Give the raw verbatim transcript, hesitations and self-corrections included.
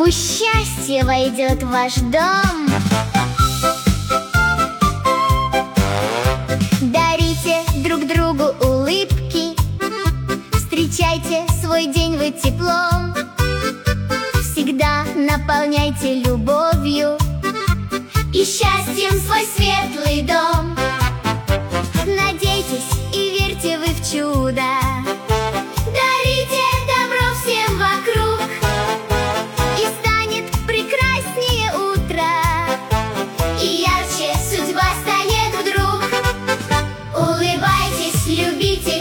Пусть счастье войдет в ваш дом. Дарите друг другу улыбки, встречайте свой день вы теплом. Всегда наполняйте любовью и счастьем свой светлый дом. Надейтесь и верьте вы в чудо, дарите добро всем вокруг, и станет прекраснее утро, и ярче судьба станет вдруг. Улыбайтесь, любите